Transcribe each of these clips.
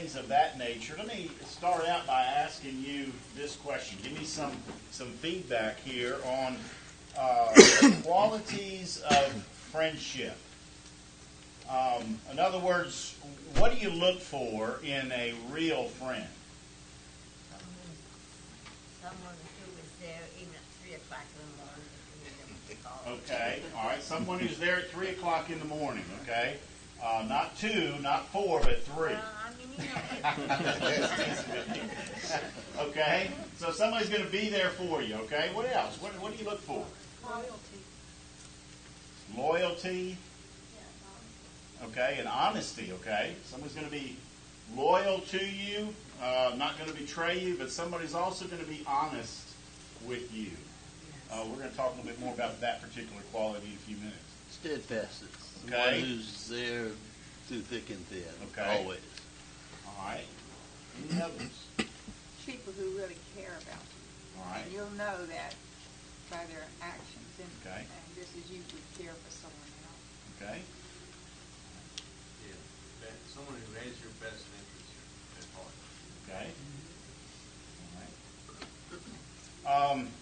things of that nature, let me start out by asking you this question. Give me some feedback here on qualities of friendship. In other words, what do you look for in a real friend? Someone who is there even at 3 o'clock in the morning if you need them to call. Okay, all right. Someone who's there at 3 o'clock in the morning, okay? Not 2, not 4, but 3. Well, I mean, you know. Okay? So somebody's going to be there for you, okay? What else? What do you look for? Loyalty. Loyalty, okay, and honesty, okay? Someone's going to be loyal to you, not going to betray you, but somebody's also going to be honest with you. We're going to talk a little bit more about that particular quality in a few minutes. Steadfastness. Okay. Someone who's there through thick and thin. Okay. Always. All right. Any others? People who really care about you. All right. And you'll know that by their actions. And, Okay. and just as you would care for someone else. Okay. Yeah, someone who has your best interest at heart. Okay. All right.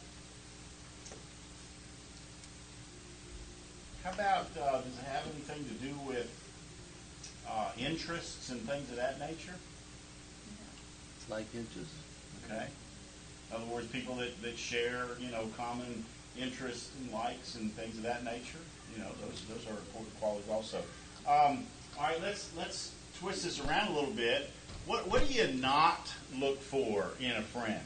How about, does it have anything to do with interests and things of that nature? Like inches. Okay. In other words, people that share, common interests and likes and things of that nature. Those are important qualities also. All right, let's twist this around a little bit. What do you not look for in a friend?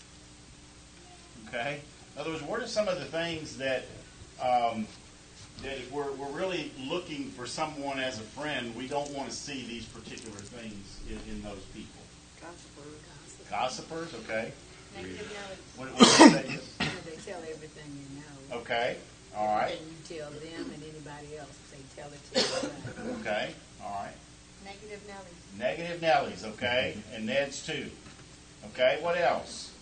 Okay. In other words, what are some of the things that that if we're really looking for someone as a friend, we don't want to see these particular things in those people? Gossipers, okay. Negative knowledge. What do you say? They tell everything you know. Okay, all right. Everything you tell them and anybody else, they tell it to you. Okay, all right. Negative knowledge. Negative Nellies, okay, and Ned's too. Okay, what else?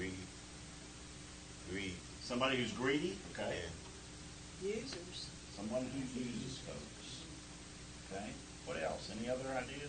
Greed. Somebody who's greedy, okay. Users. Someone who uses folks. Okay, what else? Any other ideas?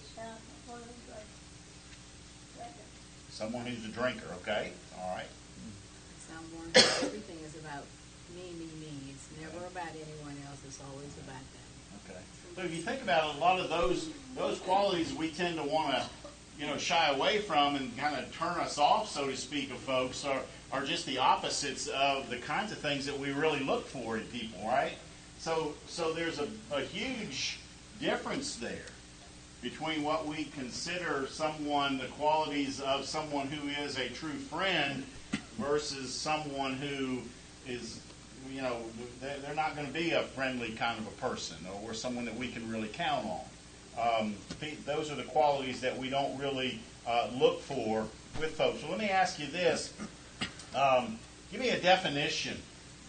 Someone who's a drinker, okay, all right. Someone who everything is about me, me, me. It's never about anyone else. It's always about them. Okay. So if you think about it, a lot of those qualities we tend to want to, shy away from and kind of turn us off, so to speak, of folks are just the opposites of the kinds of things that we really look for in people, right? So there's a huge difference there between what we consider the qualities of someone who is a true friend versus someone who is, they're not going to be a friendly kind of a person or someone that we can really count on. Those are the qualities that we don't really look for with folks. So let me ask you this. Give me a definition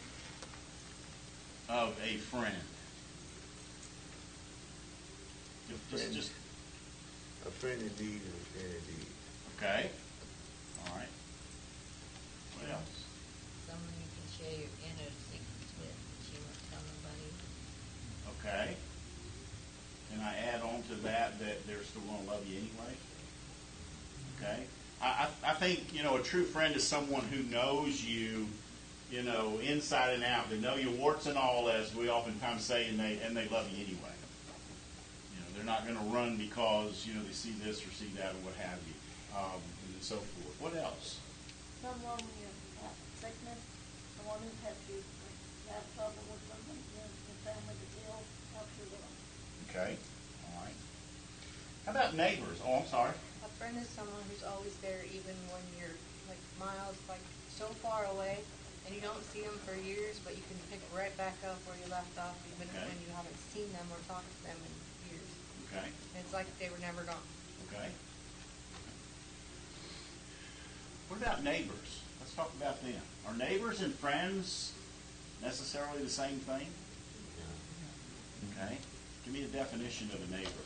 of a friend. Just A friend indeed and a friend indeed. okay. All right. What else? Someone you can share your inner secrets with, but you won't tell nobody. Okay. Can I add on to that they're still going to love you anyway? Okay. I think, a true friend is someone who knows you, inside and out. They know your warts and all, as we oftentimes say, and they love you anyway. They're not going to run because, they see this or see that or what have you, and so forth. What else? Someone you have sickness, someone who has you have trouble with something, your family to ill, help you with them. Okay. All right. How about neighbors? Oh, I'm sorry. A friend is someone who's always there even when you're miles, so far away, and you don't see them for years, but you can pick right back up where you left off even when you haven't seen them or talked to them in years. Okay. And it's like they were never gone. Okay. What about neighbors? Let's talk about them. Are neighbors and friends necessarily the same thing? Okay. Give me a definition of a neighbor.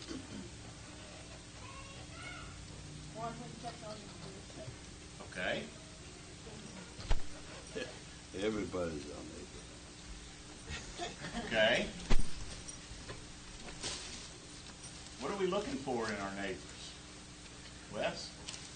One who checks on you for your sake. Okay. Everybody's our neighbor. Okay. What are we looking for in our neighbors? Wes?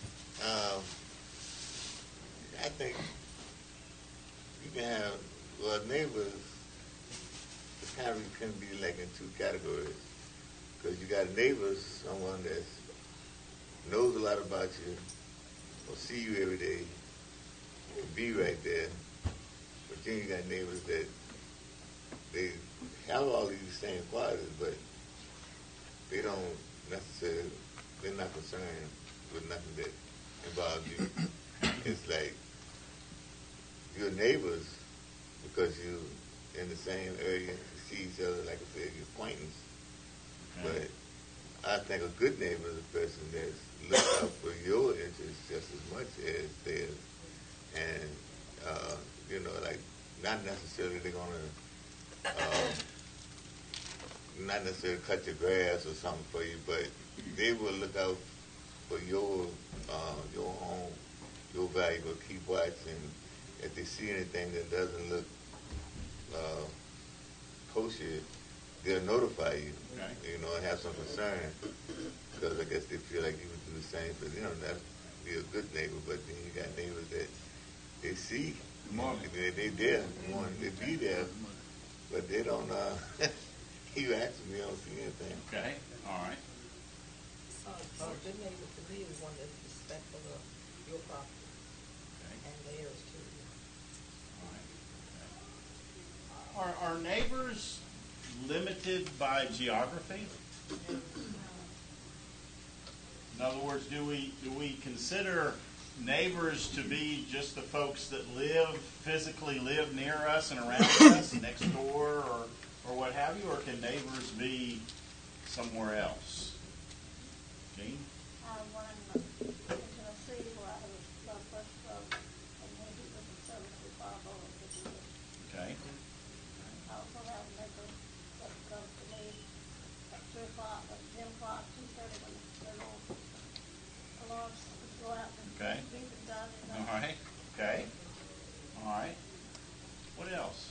I think you can have, well, neighbors, the kind of can be like in two categories. Because you got neighbors, someone that knows a lot about you, will see you every day, will be right there. But then you got neighbors that they have all these same qualities, but they don't necessarily, they're not concerned with nothing that involves you. It's like your neighbors, because you're in the same area, you see each other, like I said, you're acquaintance. Okay. But I think a good neighbor is a person that's looking out for your interests just as much as theirs. And, you know, like, not necessarily they're going to, not necessarily cut your grass or something for you, but they will look out for your home, your valuable, keep watch, and if they see anything that doesn't look kosher, they'll notify you, Okay. you know, and have some concern, because I guess they feel like you would do the same for them. That'd be a good neighbor, but then you got neighbors that they see, they there, they be there, but they don't, you actually don't see anything. Okay, all right. So a good neighbor to me is one that's respectful of your property Okay. and theirs too. All right. Okay. Are neighbors limited by geography? In other words, do we consider neighbors to be just the folks that physically live near us and around us, next door, or what have you, or can neighbors be somewhere else? Gene? When I'm in Tennessee, where I have a blood pressure problem, and when he was in service with Bob Owen, Okay. I also have a neighbor that comes to me at 2 o'clock, at 10 o'clock, 2:30, when their little alarms go out and Okay. beep and done, and All right. Okay. All right. What else?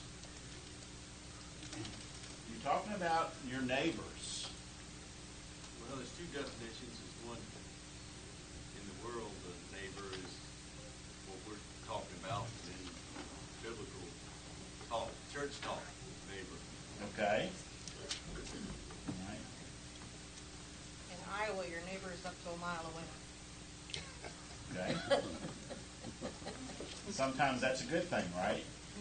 You're talking about your neighbors. Well, there's two definitions. There's one, in the world, the neighbor is what we're talking about in biblical talk, church talk, neighbor. Okay. All right. In Iowa, your neighbor is up to a mile away. Okay. Sometimes that's a good thing, right?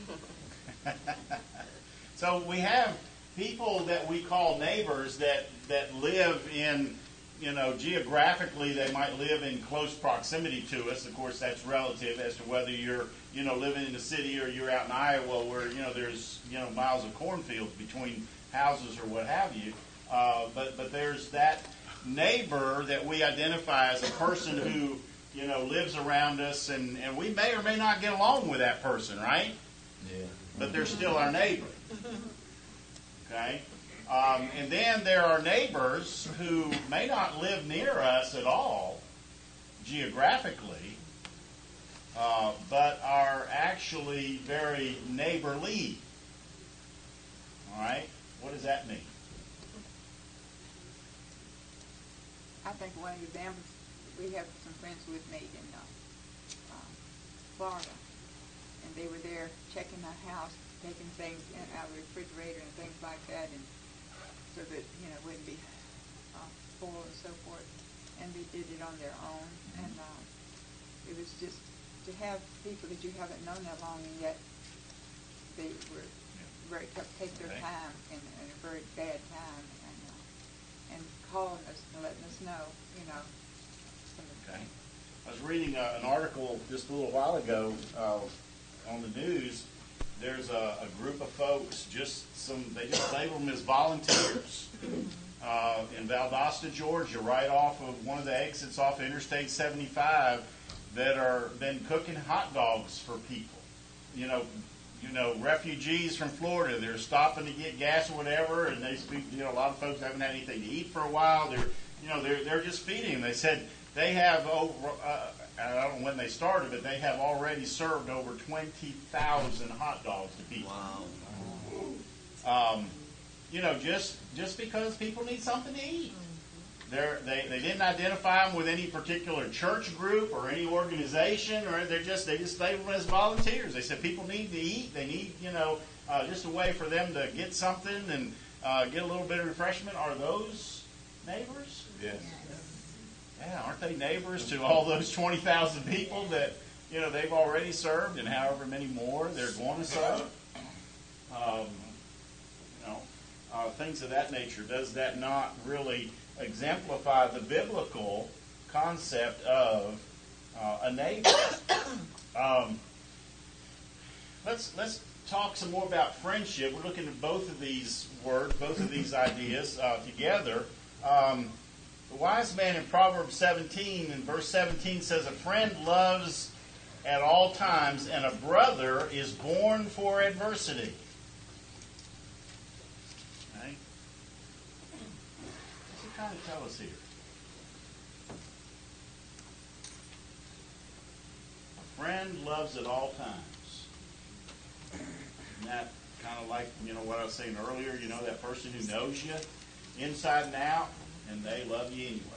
So we have people that we call neighbors that live in, geographically they might live in close proximity to us. Of course, that's relative as to whether you're, living in the city or you're out in Iowa where, there's, miles of cornfields between houses or what have you. But there's that neighbor that we identify as a person who, lives around us, and we may or may not get along with that person, right? Yeah. But they're still our neighbor. Okay? And then there are neighbors who may not live near us at all, geographically, but are actually very neighborly. All right? What does that mean? I think one of the examples, we have some friends we've made in Florida, and they were there checking my house, taking things out of the refrigerator and things like that, and so that, it wouldn't be spoiled and so forth. And they did it on their own, and it was just to have people that you haven't known that long, and yet they were very tough, take their Okay. time in a very bad time, and calling us and letting us know, Okay. I was reading an article just a little while ago on the news. There's a group of folks, they just label them as volunteers in Valdosta, Georgia, right off of one of the exits off Interstate 75 that are been cooking hot dogs for people. Refugees from Florida, they're stopping to get gas or whatever, and they speak. A lot of folks haven't had anything to eat for a while. They're just feeding them. They said they have over. I don't know when they started, but they have already served over 20,000 hot dogs to people. Wow. Just because people need something to eat. They didn't identify them with any particular church group or any organization, or they just labeled them as volunteers. They said people need to eat. They need, just a way for them to get something and get a little bit of refreshment. Are those neighbors? Yes. Yeah, aren't they neighbors to all those 20,000 people that they've already served, and however many more they're going to serve? Things of that nature. Does that not really exemplify the biblical concept of a neighbor? Let's talk some more about friendship. We're looking at both of these words, both of these ideas together. The wise man in Proverbs 17, in verse 17, says, "A friend loves at all times, and a brother is born for adversity." Okay? What's it trying to tell us here? A friend loves at all times. And that kind of like, what I was saying earlier, that person who knows you inside and out, and they love you anyway.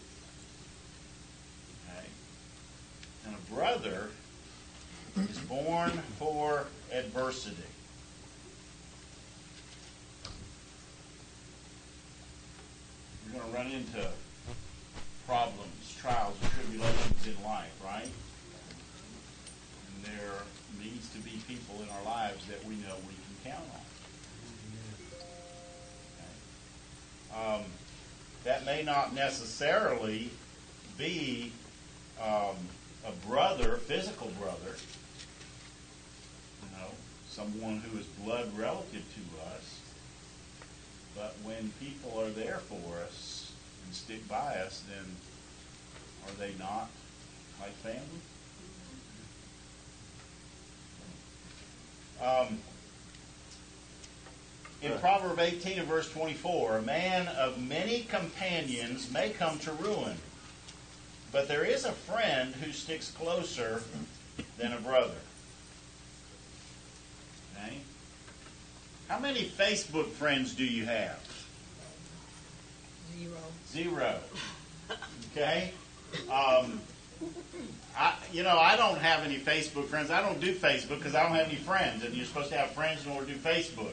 Okay? And a brother is born for adversity. You're going to run into problems, trials, and tribulations in life, right? And there needs to be people in our lives that we know we can count on. Okay? That may not necessarily be a brother, physical brother, someone who is blood relative to us. But when people are there for us and stick by us, then are they not like family? In Proverbs 18 and verse 24, "A man of many companions may come to ruin, but there is a friend who sticks closer than a brother." Okay? How many Facebook friends do you have? 0. Okay? I don't have any Facebook friends. I don't do Facebook because I don't have any friends, and you're supposed to have friends in order to do Facebook.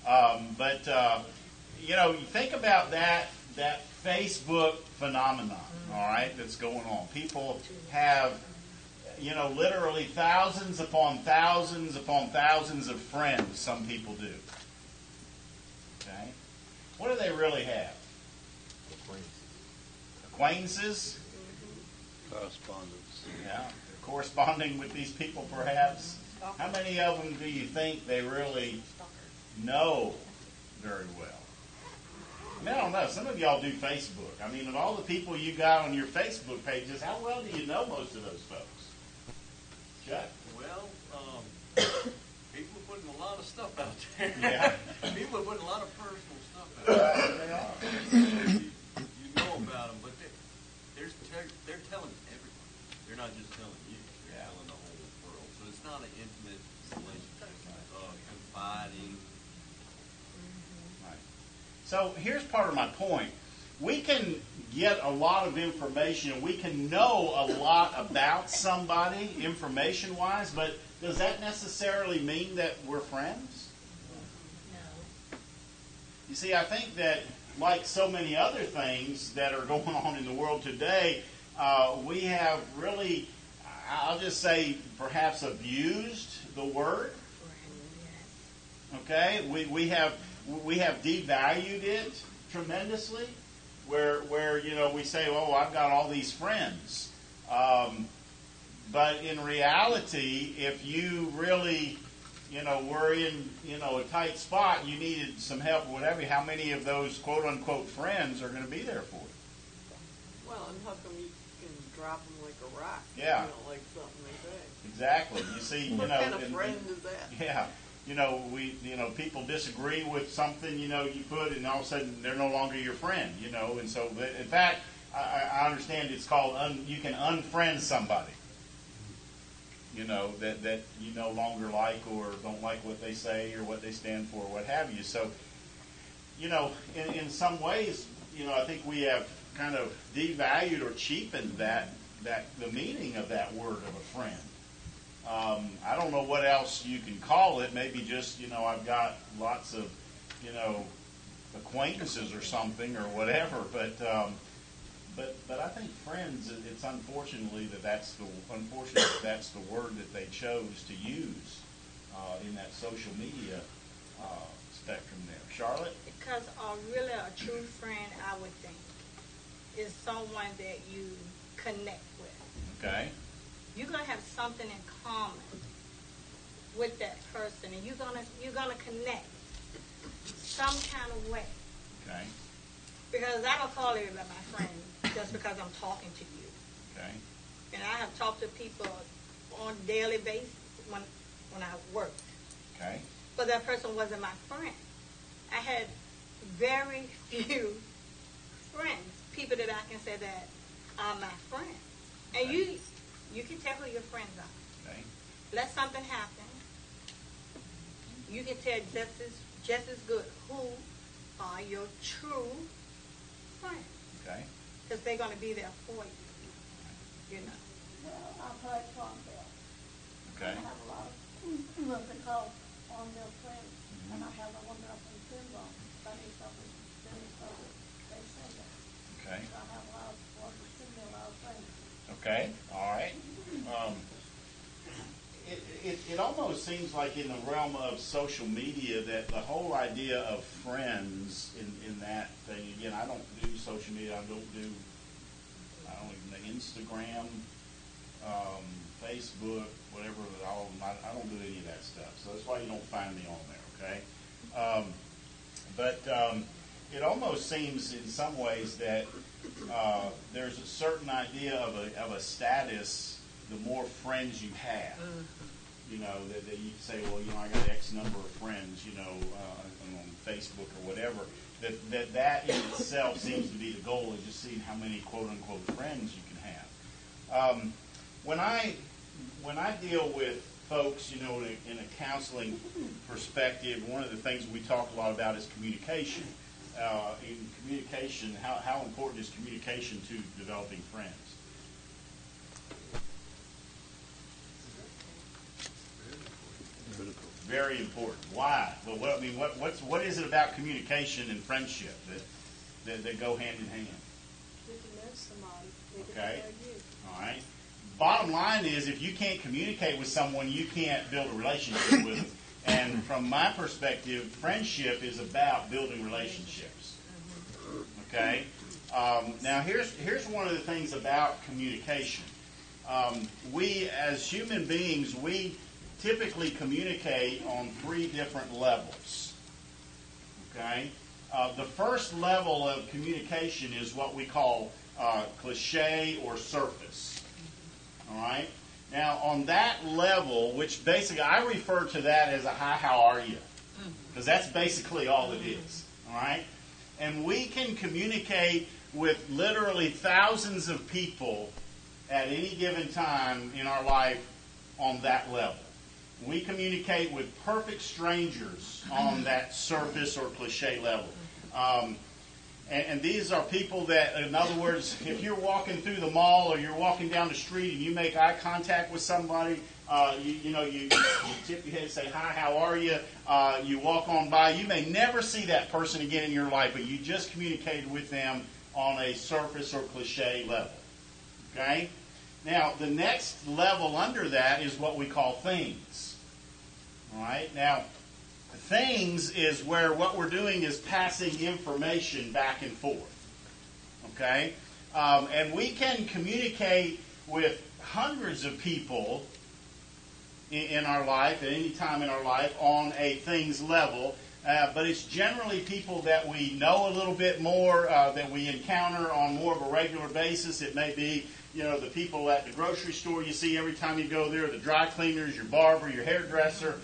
You think about that Facebook phenomenon, all right, that's going on. People have, literally thousands upon thousands upon thousands of friends, some people do. Okay? What do they really have? Acquaintances? Correspondence. Yeah, they're corresponding with these people perhaps. How many of them do you think they really know very well? I don't know. Some of y'all do Facebook. Of all the people you got on your Facebook pages, how well do you know most of those folks? Chuck? Well, people are putting a lot of stuff out there. Yeah. People are putting a lot of personal stuff out there. They are. You know about them, but they're telling everyone. They're not just telling you. They're telling the whole world. So it's not an intimate relationship, confiding. Right. So here's part of my point. We can get a lot of information. We can know a lot about somebody information-wise, but does that necessarily mean that we're friends? No. You see, I think that like so many other things that are going on in the world today, we have really, I'll just say, perhaps abused the word. Okay? We have devalued it tremendously, where we say, "Oh, I've got all these friends," but in reality, if you really were in a tight spot, you needed some help or whatever, how many of those quote unquote friends are going to be there for you? Well, and how come you can drop them like a rock? Yeah. Like something like that. Exactly. You see, What kind of friend is that? Yeah. People disagree with something, you put, and all of a sudden they're no longer your friend, and so, in fact, I understand it's called, you can unfriend somebody, that you no longer like or don't like what they say or what they stand for or what have you. So, in some ways, I think we have kind of devalued or cheapened the meaning of that word of a friend. I don't know what else you can call it. Maybe just, I've got lots of, acquaintances or something or whatever. But I think friends, it's unfortunately that's the word that they chose to use in that social media spectrum there. Charlotte? Because really a true friend, I would think, is someone that you connect with. Okay. You're gonna have something in common with that person, and you're gonna connect some kind of way. Okay. Because I don't call everybody my friend just because I'm talking to you. Okay. And I have talked to people on a daily basis when I worked. Okay. But that person wasn't my friend. I had very few friends, people that I can say that are my friends. And Okay. you can tell who your friends are. Okay. Let something happen. You can tell just as good who are your true friends. Okay. Because they're going to be there for you. Well, I play Farmville. Okay. I have a lot of what they call Farmville friends, and I have a woman up in Finland, they send it. Okay. So I have a lot of, send me a lot of friends. Okay. All right. It almost seems like in the realm of social media that the whole idea of friends in that thing, again, I don't do social media, I don't even know, Instagram, Facebook, whatever, I don't do any of that stuff. So that's why you don't find me on there, okay? But it almost seems in some ways that there's a certain idea of a status the more friends you have. That you say, well, I got X number of friends, on Facebook or whatever. That in itself seems to be the goal, is just seeing how many quote unquote friends you can have. When I deal with folks, in a counseling perspective, one of the things we talk a lot about is communication. In communication, how important is communication to developing friends? Critical. Very important. Why? Well, what is it about communication and friendship that go hand in hand? You can know somebody. They can Okay. know you. All right. Bottom line is, if you can't communicate with someone, you can't build a relationship with them. And from my perspective, friendship is about building relationships. Okay. Now, here's one of the things about communication. We, as human beings, we typically communicate on 3 different levels. Okay? The first level of communication is what we call cliche or surface. All right? Now, on that level, which basically I refer to that as a hi, how are you? Because that's basically all it is. All right? And we can communicate with literally thousands of people at any given time in our life on that level. We communicate with perfect strangers on that surface or cliche level. And these are people that, in other words, if you're walking through the mall or you're walking down the street and you make eye contact with somebody, you tip your head and say, hi, how are you? You walk on by. You may never see that person again in your life, but you just communicated with them on a surface or cliche level. Okay? Now, the next level under that is what we call things. All right? Now, things is where what we're doing is passing information back and forth. Okay? And we can communicate with hundreds of people in our life, at any time in our life, on a things level. But it's generally people that we know a little bit more, that we encounter on more of a regular basis. It may be, the people at the grocery store you see every time you go there, the dry cleaners, your barber, your hairdresser,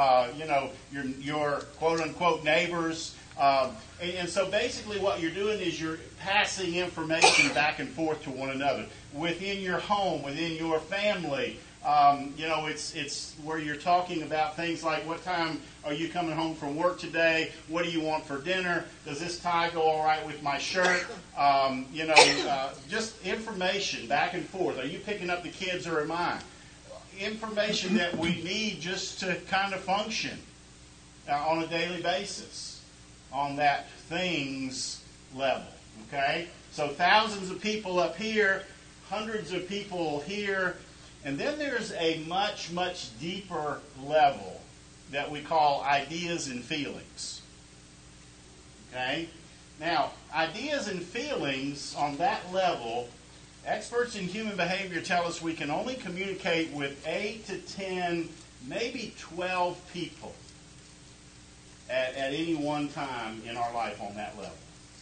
your quote-unquote neighbors. And so basically what you're doing is you're passing information back and forth to one another. Within your home, within your family, It's where you're talking about things like, what time are you coming home from work today? What do you want for dinner? Does this tie go all right with my shirt? Just information back and forth. Are you picking up the kids or am I? Information that we need just to kind of function on a daily basis on that things level. Okay? So thousands of people up here, hundreds of people here. And then there's a much, much deeper level that we call ideas and feelings. Okay? Now, ideas and feelings on that level, experts in human behavior tell us we can only communicate with 8 to 10, maybe 12 people at any one time in our life on that level.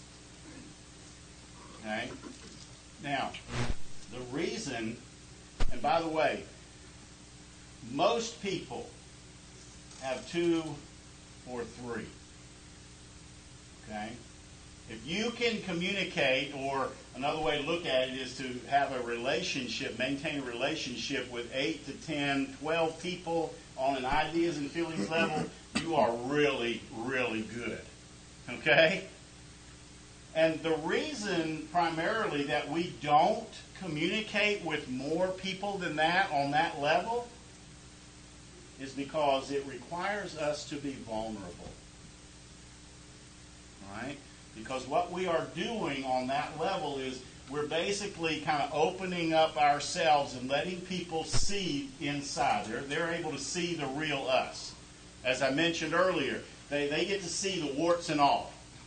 Okay? Now, the reason... And by the way, most people have 2 or 3. Okay? If you can communicate, or another way to look at it is to have a relationship, maintain a relationship with 8 to 10, 12 people on an ideas and feelings level, you are really, really good. Okay? And the reason primarily that we don't communicate with more people than that on that level is because it requires us to be vulnerable. Right? Because what we are doing on that level is we're basically kind of opening up ourselves and letting people see inside. They're able to see the real us. As I mentioned earlier, they get to see the warts and all.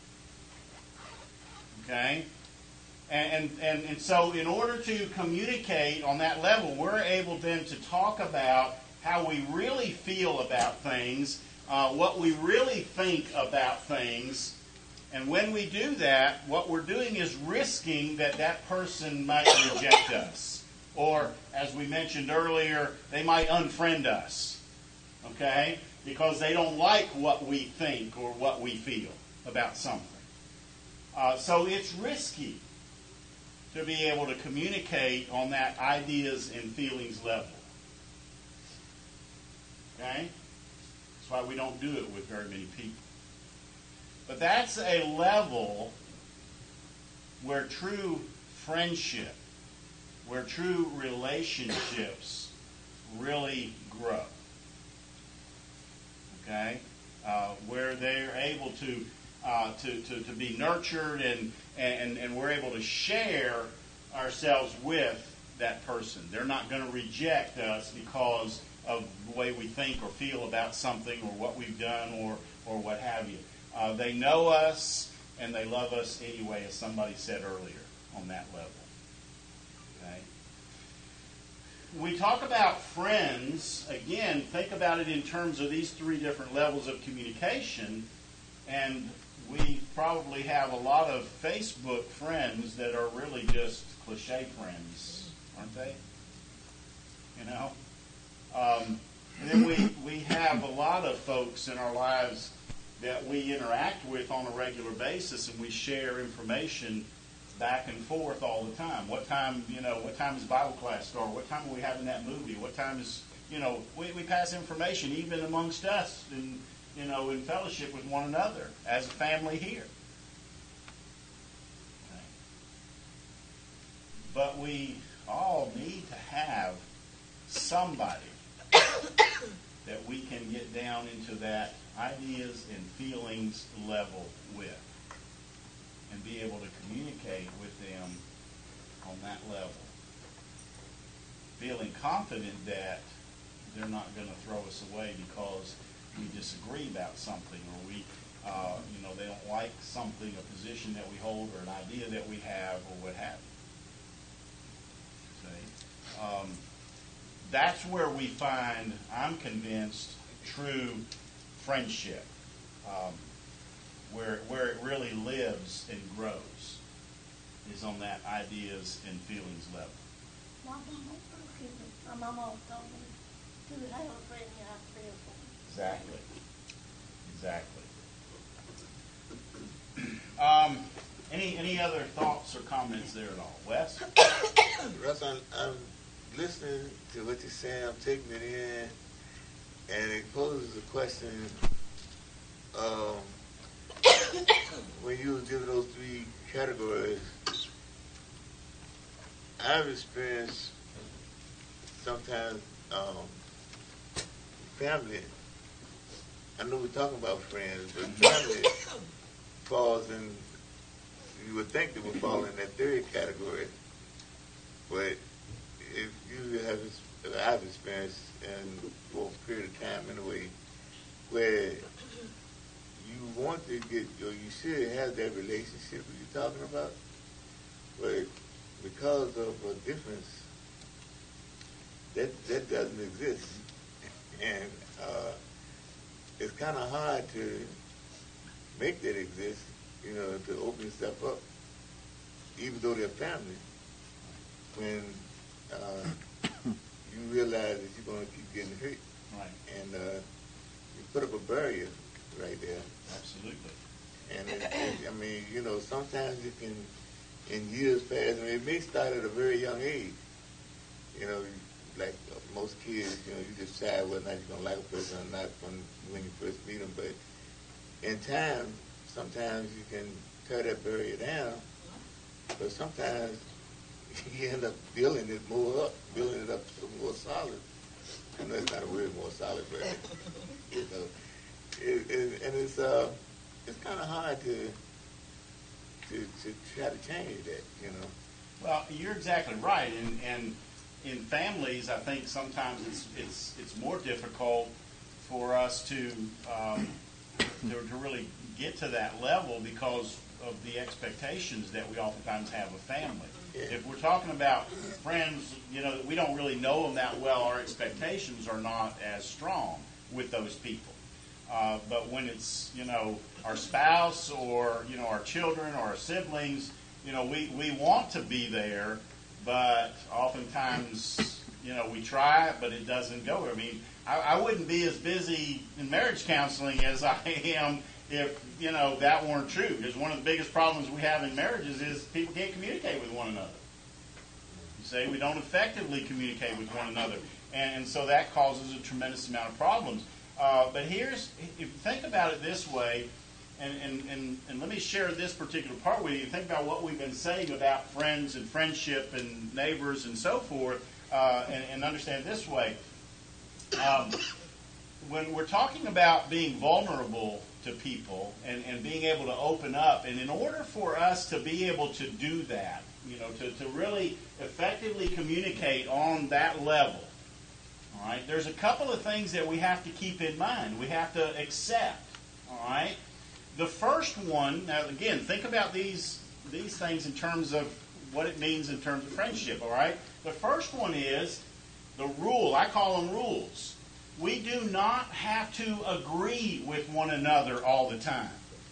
Okay? And so in order to communicate on that level, we're able then to talk about how we really feel about things, what we really think about things. And when we do that, what we're doing is risking that person might reject us. Or, as we mentioned earlier, they might unfriend us. Okay? Because they don't like what we think or what we feel about something. So it's risky to be able to communicate on that ideas and feelings level. Okay? That's why we don't do it with very many people. But that's a level where true friendship, where true relationships really grow. Okay? Where they're able to be nurtured and we're able to share ourselves with that person. They're not going to reject us because of the way we think or feel about something or what we've done or what have you. They know us and they love us anyway, as somebody said earlier, on that level. Okay? We talk about friends, again, think about it in terms of these 3 different levels of communication, and we probably have a lot of Facebook friends that are really just cliche friends, aren't they? You know? And then we have a lot of folks in our lives that we interact with on a regular basis, and we share information back and forth all the time. What time is Bible class start? What time are we having that movie? What time is, we pass information even amongst us and, in fellowship with one another as a family here. Okay. But we all need to have somebody that we can get down into that ideas and feelings level with and be able to communicate with them on that level. Feeling confident that they're not going to throw us away because we disagree about something or we, they don't like something, a position that we hold or an idea that we have or what have you. See? That's where we find, I'm convinced, true friendship, where it really lives and grows, is on that ideas and feelings level. My mom always told me, to have a friend, you have to be a friend. Exactly. Any other thoughts or comments there at all? Wes? Russ, I'm listening to what you're saying, I'm taking it in, and it poses a question. When you were giving those three categories, I've experienced sometimes family. I know we're talking about friends, but family falls in. You would think they would fall in that third category, but if you have, I've experienced, and for a period of time anyway, where you want to get, or you should have that relationship that you're talking about, but because of a difference, that doesn't exist, and it's kind of hard to make that exist, you know, to open stuff up, even though they're family, when you realize that you're going to keep getting hurt. Right. And you put up a barrier right there. Absolutely. And I mean, you know, sometimes it can, in years past, I mean, it may start at a very young age. You know, like most kids, you know, you decide whether or not you're going to like a person or not when you first meet them. But in time, sometimes you can tear that barrier down, but sometimes you end up building it up so more solid. I know it's not a word, more solid, but you know, it's kind of hard to try to change that, you know. Well, you're exactly right, and in families, I think sometimes it's more difficult for us to really get to that level because of the expectations that we oftentimes have of family. Yeah. If we're talking about friends, you know, that we don't really know them that well, our expectations are not as strong with those people. But when it's, you know, our spouse or, you know, our children or our siblings, you know, we want to be there, but oftentimes, you know, we try, but it doesn't go. I mean, I wouldn't be as busy in marriage counseling as I am if, you know, that weren't true. Because one of the biggest problems we have in marriages is people can't communicate with one another. You say we don't effectively communicate with one another. And so that causes a tremendous amount of problems. But if you think about it this way, and let me share this particular part with you. Think about what we've been saying about friends and friendship and neighbors and so forth, and understand it this way. When we're talking about being vulnerable to people and being able to open up, and in order for us to be able to do that, you know, to really effectively communicate on that level, all right, there's a couple of things that we have to keep in mind. We have to accept, all right? The first one, now again, think about these things in terms of what it means in terms of friendship, all right? The first one is the rule. I call them rules. We do not have to agree with one another all the time.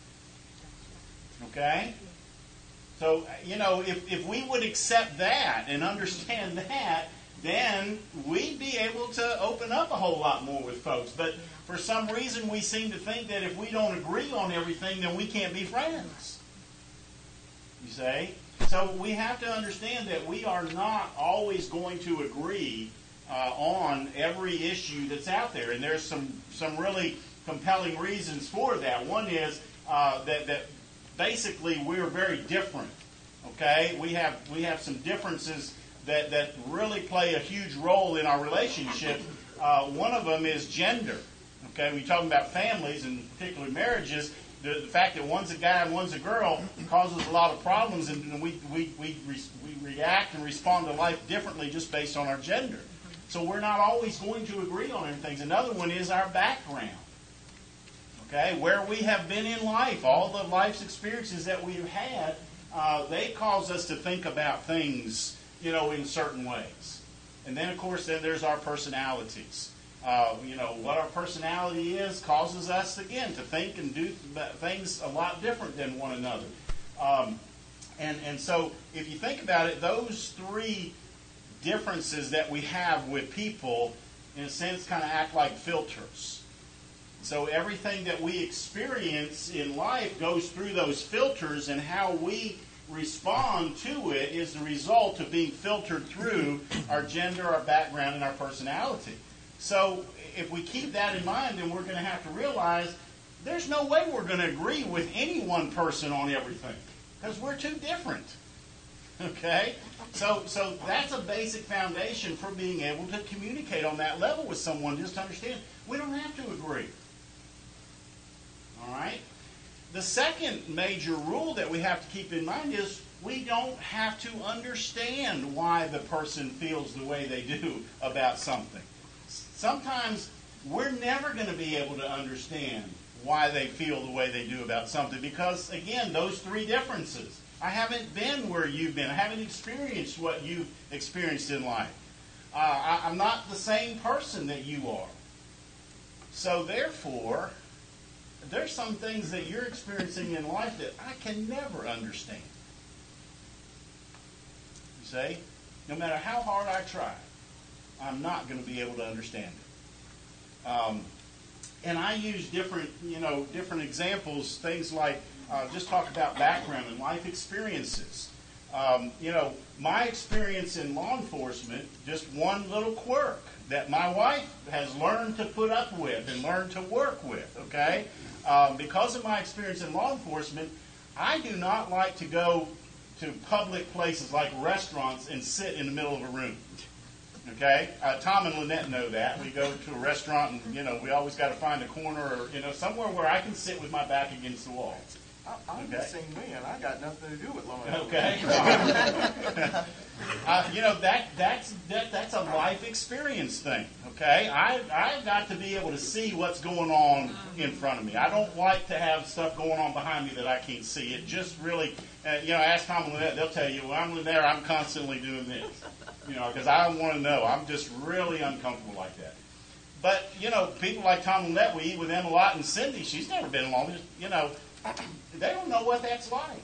Okay? So, you know, if we would accept that and understand that, then we'd be able to open up a whole lot more with folks. But for some reason, we seem to think that if we don't agree on everything, then we can't be friends. You see? So we have to understand that we are not always going to agree on every issue that's out there. And there's some really compelling reasons for that. One is that basically we're very different. Okay? We have some differences that really play a huge role in our relationship. One of them is gender. Okay, when you're talking about families and particularly marriages, the fact that one's a guy and one's a girl causes a lot of problems, and we react and respond to life differently just based on our gender. So we're not always going to agree on everything. Another one is our background. Okay, where we have been in life, all the life's experiences that we've had, they cause us to think about things, you know, in certain ways. And then, of course, then there's our personalities. You know, what our personality is causes us, again, to think and do things a lot different than one another. And so, if you think about it, those three differences that we have with people, in a sense, kind of act like filters. So everything that we experience in life goes through those filters, and how we respond to it is the result of being filtered through our gender, our background, and our personality. So if we keep that in mind, then we're going to have to realize there's no way we're going to agree with any one person on everything, because we're too different. Okay? So that's a basic foundation for being able to communicate on that level with someone, just to understand we don't have to agree. All right? The second major rule that we have to keep in mind is we don't have to understand why the person feels the way they do about something. Sometimes we're never going to be able to understand why they feel the way they do about something because, again, those three differences. I haven't been where you've been. I haven't experienced what you've experienced in life. I'm not the same person that you are. So therefore, there's some things that you're experiencing in life that I can never understand. You see? No matter how hard I try, I'm not going to be able to understand it. And I use different examples, things like just talk about background and life experiences. My experience in law enforcement, just one little quirk that my wife has learned to put up with and learned to work with, okay? Because of my experience in law enforcement, I do not like to go to public places like restaurants and sit in the middle of a room. Okay? Tom and Lynette know that. We go to a restaurant and, we always got to find a corner or, somewhere where I can sit with my back against the wall. I'm the same man. I got nothing to do with law enforcement. Okay. That's a life experience thing. Okay. I've got to be able to see what's going on in front of me. I don't like to have stuff going on behind me that I can't see. It just really, ask Tom and Lynette. They'll tell you, when I'm there, I'm constantly doing this. Because I want to know. I'm just really uncomfortable like that. But, people like Tom and Lynette, we eat with them a lot, and Cindy, she's never been along. They don't know what that's like.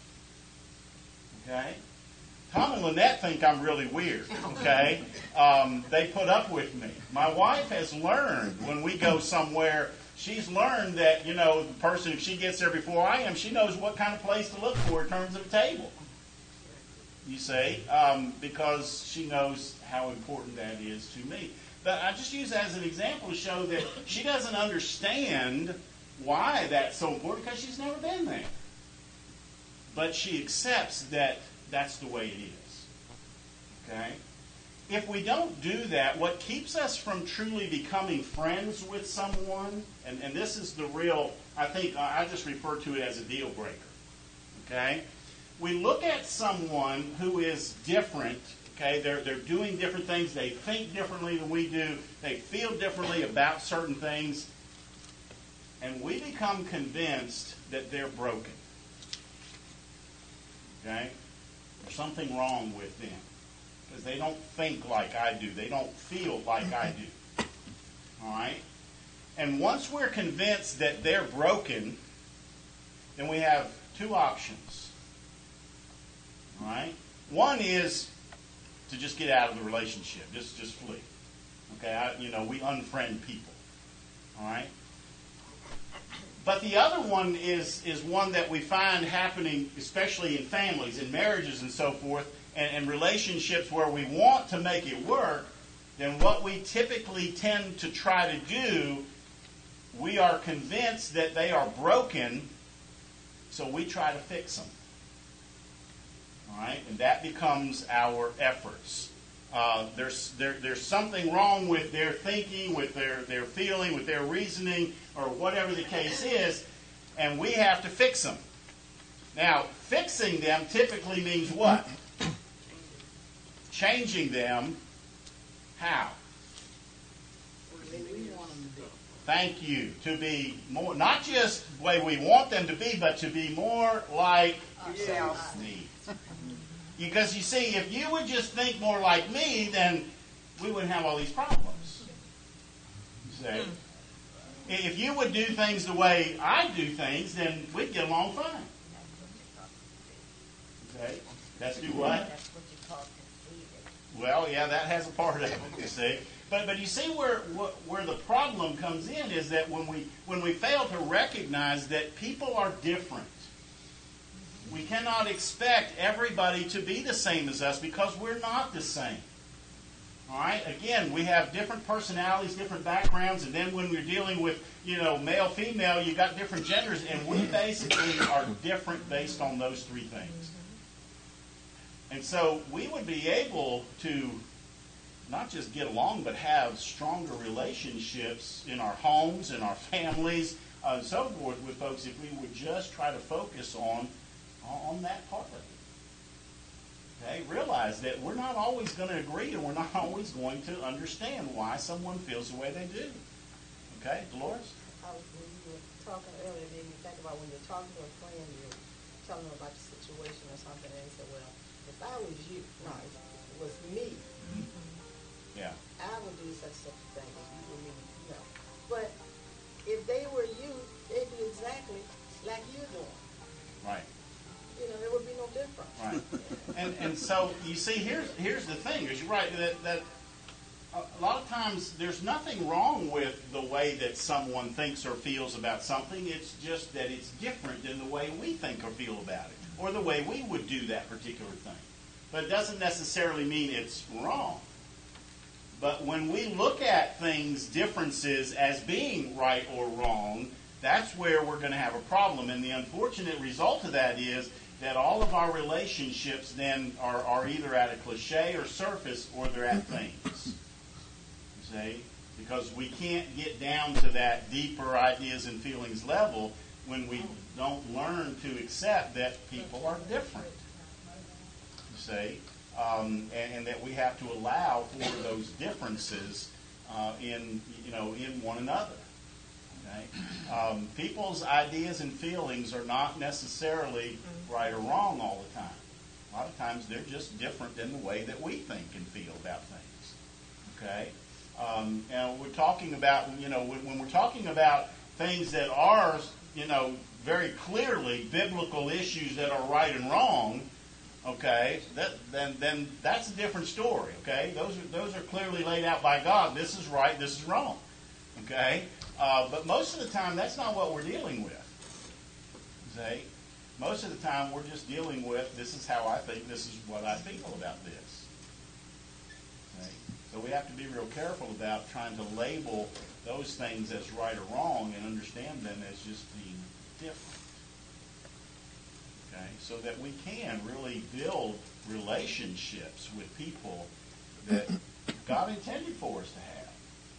Okay? Tom and Lynette think I'm really weird. Okay? They put up with me. My wife has learned when we go somewhere, she's learned that, the person, if she gets there before I am, she knows what kind of place to look for in terms of a table. You see, because she knows how important that is to me. But I just use that as an example to show that she doesn't understand why that's so important because she's never been there. But she accepts that that's the way it is. Okay? If we don't do that, what keeps us from truly becoming friends with someone, and this is the real, I think, I just refer to it as a deal breaker. Okay? We look at someone who is different, okay, they're doing different things, they think differently than we do, they feel differently about certain things, and we become convinced that they're broken. Okay? There's something wrong with them. Because they don't think like I do. They don't feel like I do. All right? And once we're convinced that they're broken, then we have two options. All right? One is to just get out of the relationship. Just flee. Okay? We unfriend people. All right? But the other one is one that we find happening, especially in families, in marriages and so forth, and relationships where we want to make it work, then what we typically tend to try to do, we are convinced that they are broken, so we try to fix them. All right? And that becomes our efforts. There's something wrong with their thinking, with their feeling, with their reasoning, or whatever the case is, and we have to fix them. Now, fixing them typically means what? Changing them. How? Thank you. To be more, not just the way we want them to be, but to be more like me. Because you see, if you would just think more like me, then we wouldn't have all these problems. You see? If you would do things the way I do things, then we'd get along fine. Okay? That's do what? That's what you call conceited. Well, yeah, that has a part of it, you see. But you see where the problem comes in is that when we fail to recognize that people are different. We cannot expect everybody to be the same as us because we're not the same. All right? Again, we have different personalities, different backgrounds, and then when we're dealing with, male, female, you've got different genders, and we basically are different based on those three things. And so we would be able to not just get along, but have stronger relationships in our homes, in our families, and so forth with folks if we would just try to focus on that part of it. Okay? Realize that we're not always going to agree and we're not always going to understand why someone feels the way they do. Okay? Dolores? When you were talking earlier, it made me think about when you're talking to a friend, you're telling them about the situation or something, and they say, well, if I was you, no, if it was me, Yeah. I would do such a thing as you would mean, But if they were you, they'd do exactly like you're doing. Right. There would be no difference. Right. And so you see, here's the thing, is you're right that a lot of times there's nothing wrong with the way that someone thinks or feels about something. It's just that it's different than the way we think or feel about it, or the way we would do that particular thing. But it doesn't necessarily mean it's wrong. But when we look at things, differences, as being right or wrong, that's where we're going to have a problem. And the unfortunate result of that is that all of our relationships then are either at a cliche or surface, or they're at things. You see? Because we can't get down to that deeper ideas and feelings level when we don't learn to accept that people are different. You see? And that we have to allow for those differences in one another. Okay? People's ideas and feelings are not necessarily right or wrong all the time. A lot of times they're just different than the way that we think and feel about things. Okay? And we're talking about, when we're talking about things that are, very clearly biblical issues that are right and wrong, okay, then that's a different story. Okay, those are clearly laid out by God. This is right. This is wrong. Okay, but most of the time that's not what we're dealing with. See, most of the time we're just dealing with, this is how I think. This is what I feel about this. Okay? So we have to be real careful about trying to label those things as right or wrong and understand them as just being different. Okay, so that we can really build relationships with people that God intended for us to have.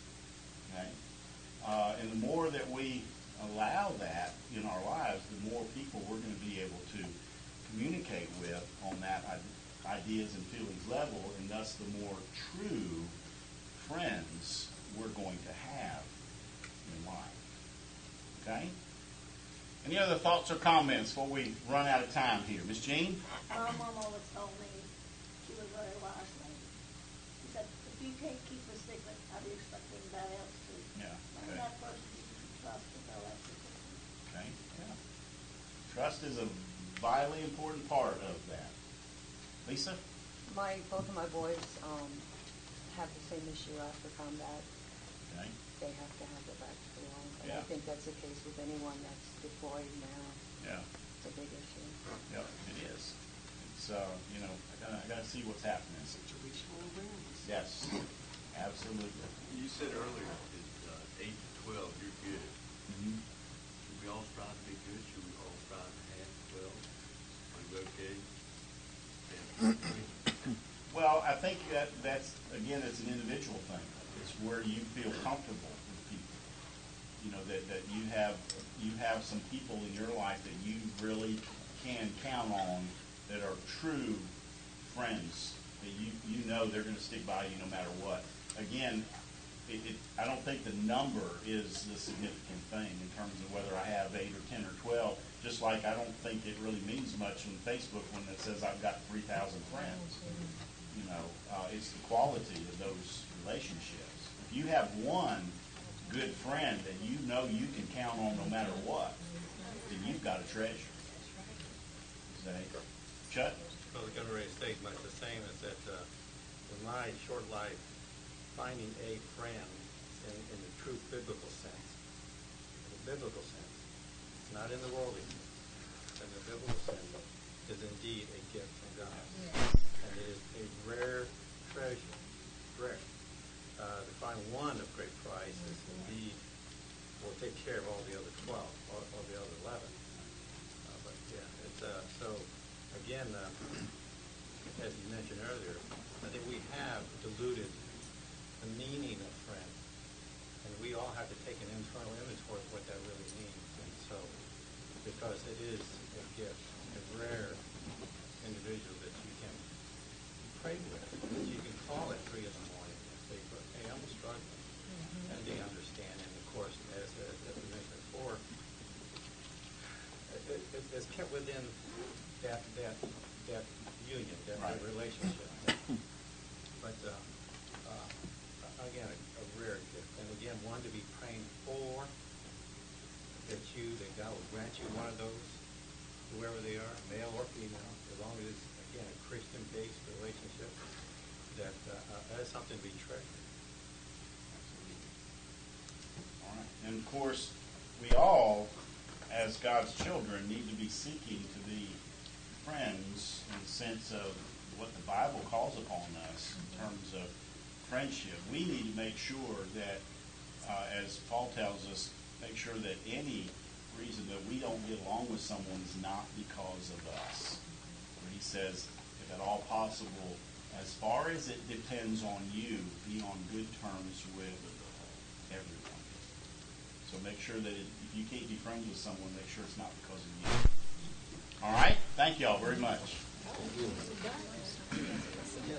Okay, and the more that we allow that in our lives, the more people we're going to be able to communicate with on that ideas and feelings level, and thus the more true friends we're going to have in life. Okay? Any other thoughts or comments before we run out of time here? Miss Jean? My mom always told me, she was very wise lady. She said, if you can't keep a secret, how do you expect anybody else to? Yeah. Learn that person you can trust to know that secret. Okay. Yeah. Trust is a vitally important part of that. Lisa? Both of my boys have the same issue after combat. Okay. They have to have their back to the wall. And Yeah. I think that's the case with anyone that's deployed now. Yeah. It's a big issue. Yep, it is. It's, I gotta see what's happening. Situational awareness. Yes, absolutely. You said earlier that 8 to 12, you're good. Mm-hmm. Should we all strive to be good? Should we all strive to have 12? Are you okay? Well, I think that's, again, it's an individual thing. It's where you feel comfortable with people. That you have some people in your life that you really can count on that are true friends, that you know they're going to stick by you no matter what. Again, I don't think the number is the significant thing in terms of whether I have 8 or 10 or 12, just like I don't think it really means much on Facebook when it says I've got 3,000 friends. It's the quality of those relationships. If you have one good friend that you know you can count on no matter what, then you've got a treasure. Chuck? Well, the Governor statement is the same as that in my short life, finding a friend in the true biblical sense, it's not in the worldly sense, in the biblical sense, is indeed a gift from God. Yes. And it is a rare treasure. Rare. To find one of great price is indeed will take care of all the other 12, or the other 11. But yeah, it's so again, as you mentioned earlier, I think we have diluted the meaning of friend, and we all have to take an internal inventory of what that really means. And so, because it is a gift, a rare individual that you can pray with, that you can call at 3 in the morning and say, "Hey, I'm struggling," and they understand. And of course, as we mentioned before, it's kept within that union, that relationship. But again, a rare gift, and again, one to be praying for, that God will grant you one of those, whoever they are, male or female, as long as it's again a Christian-based relationship. That is something to be treasured. All right. And of course, we all, as God's children, need to be seeking to be friends in the sense of what the Bible calls upon us in terms of friendship. We need to make sure that, as Paul tells us, make sure that any reason that we don't get along with someone is not because of us. Where he says, if at all possible, as far as it depends on you, be on good terms with everyone. So make sure that if you can't be friends with someone, make sure it's not because of you. All right? Thank you all very much.